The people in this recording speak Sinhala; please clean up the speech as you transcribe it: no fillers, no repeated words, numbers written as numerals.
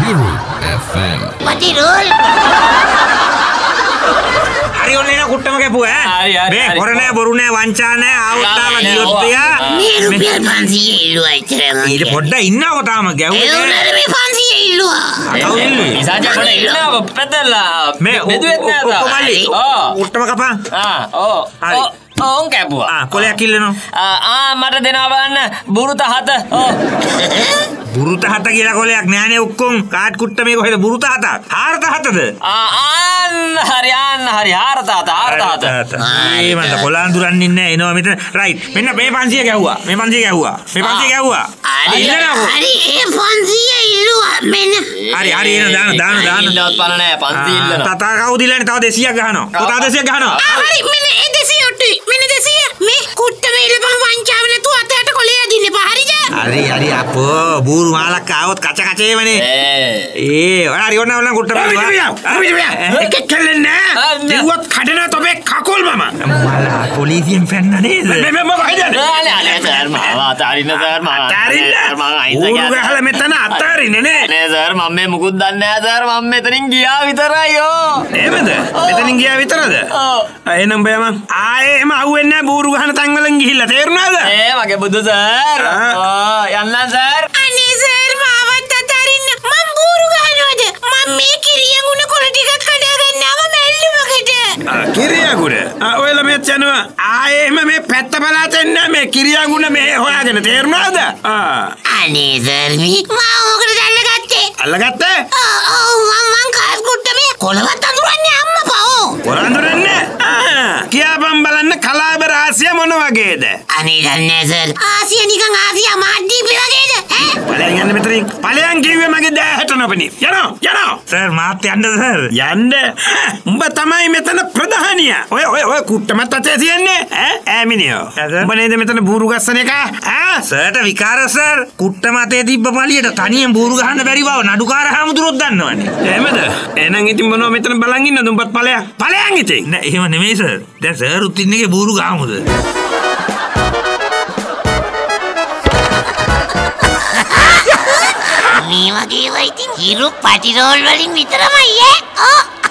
Patirool FM. Patirool. හරි ඔන්න එන කුට්ටම කැපුව ඈ. මේ හොර නෑ බොරු නෑ වංචා නෑ ආවුත්තාම ගියොත් තියා. මේ රුපියල් 500 ඉල්ලුවා ඉතරම. ඊට පොඩ්ඩක් ඉන්නව තාම ගැව්වේ. ඒ උනාට මේ 500 ඉල්ලුවා. කවුද ඉල්ලුවේ? ඉසාජා පොඩ ඉල්ලනවා පෙදලා. මේ බෙදුවෙත් නෑ තාම. කොමලි. කුට්ටම කපන්. හරි. ඕන් කැපුවා. කොලයක් ඉල්ලනවා. මට දෙනවා බලන්න බුරුත 7. බුරුත 7 කියලා කොලයක් නෑනේ ඔක්කොම. කාට් කුට්ට මේක කොහෙද බුරුත 7ක්? හාරත 7ද? හරි හාරත 7. ඒ මන්ද කොලාඳුරන් ඉන්නේ එනවා මෙතන. රයිට්. මෙන්න මේ 500 ගැහුවා. මේ 500 ගැහුවා. හරි ඒ 500 ඉල්ලුවා මෙන්න. හරි එන දාන. ඉල්ලවත් පණ නෑ 500 ඉල්ලනවා. තතා කවුද ඉල්ලන්නේ? තව 200ක් ගහනවා. කොටා 200ක් ගහනවා. හරි මෙන්න ඒ 200 ඔට්ටුයි. මෙන්න 200. මේ කුට්ටම ඉල්ලපන් වංචාව නැතුව අතට කොලේ අදින්න එපා. හරිද? හරි අපෝ බූරු මාලක් ආවොත් කච කචේවනේ. හරි ඔන්න කුට්ටම. එකෙක් කෙල්ලන්නේ නෑ. දෙව්වත් කඩන තොපේ කකුල් මම. මලා පොලිසියෙන් පැන්න නේද? මේ මොකද? සර් මාව අතාරින්න සර් මාව. ඌරු ගහලා මෙතන අතාරින්නේ නේ. නේ සර් මම මේ මුකුත් දන්නේ නෑ සර් මම මෙතනින් ගියා විතරයි එහෙමද? මෙතනින් ගියා විතරද? එහෙනම් බයම ආයේ එම අහුවෙන්නේ නෑ බූරු ගහන තැන් වලින් ගිහිල්ලා තේරුණාද? මගේ බුදු සර්. යන්න සර්. අනේ සර් මාවත් අතාරින්න. මම බూరు ගහනවද? මම මේ කිරියගුණ කොළ ටිකක් කඩාගෙන ආව මැල්ලුමකට. කිරියගුණ? ඔයලා මෙත් යනවා. ආයේ එම මේ පැත්ත බලාතෙන් නෑ මේ කිරියගුණ මේ හොයාගෙන තේරුණාද? අනේ සර් මේ මම ඔකට දැල්ලගත්තේ. අල්ලගත්තේ? ඔව් මම කාස් කුට්ටමේ කොළවත් අඳුරන්නේ අම්මපා. කොළ අඳුරන්නේ? කියාපම් බලන්න කලාබ රාසිය මොන වගේද? අනේ දන්නේ සර්. ආසිය නිකන් ආසිය මාඩ්ඩීපේ වගේද? ඵලයන් යන්න මෙතනින්. ඵලයන් කිව්වේ මගේ දෑහැට නොපෙනී. යනවා. සර් මාත් යන්නද සර්? යන්න. උඹ තමයි මෙතන ප්‍රධානියා. ඔය කුට්ටමත් අතේ තියන්නේ ඈ මිනිහෝ. උඹ නේද මෙතන බూరు ගස්සන එක? සර්ට විකාර සර්. කුට්ටම අතේ තිබ්බ පළියට තනියෙන් බూరు ගහන්න බැරි බව නඩුකාර හාමුදුරුවෝ දන්නවනේ. එහෙමද? එහෙනම් ඉතින් මොනවා මෙතන බලන් ඉන්නද උඹත් ඵලයන් ඉතින්. නෑ එහෙම නෙමෙයි සර්. දැන් සර් උත් ඉන්නේ බూరు ගහමුද? මේ වගේ වයිතින් හිරු පටිරෝල් වලින් විතරමයි ඈ.